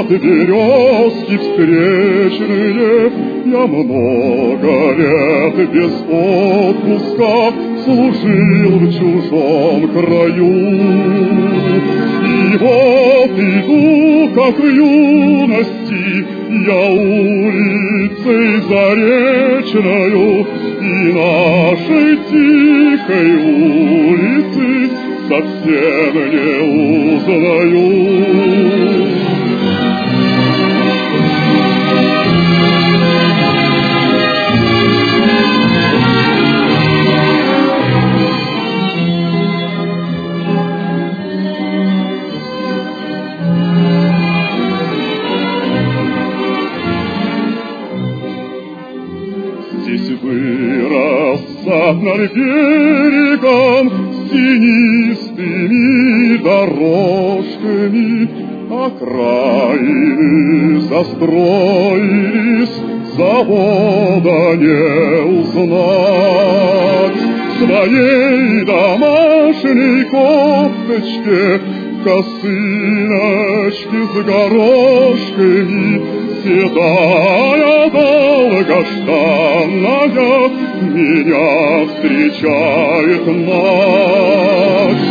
под березки встречные я много лет без отпуска служил в чужом краю. И вот иду, как в юности, я улицей заречною, и нашей тихой улицы совсем не узнаю. Здесь вырос сад над берегом с тенистыми дорожками, окраины застроились, завода не узнать. В своей домашней кофточке косыночки с горошками, седая долгожданная меня встречает мать.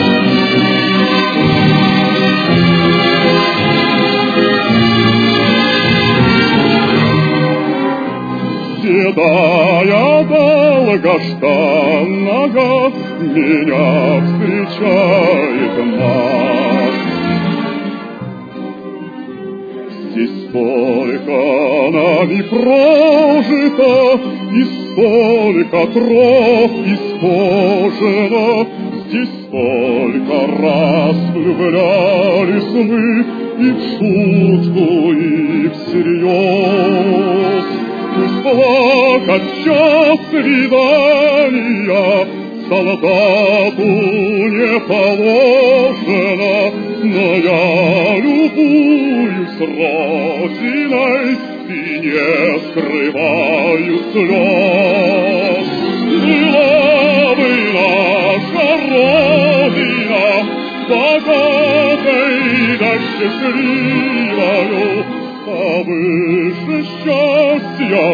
Седая долгожданная меня встречает мать. Здесь столько нами прожито, и столько тров исхожено, здесь столько раз влюблялись мы и в шутку, и всерьез. Пусть плакать в час свидания солдату не положено, но я любуюсь родиной и не скрываю слез. Была бы наша родина богатой да счастливою, а выше счастья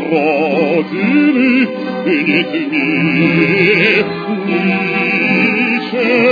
родины нет в мире ничего.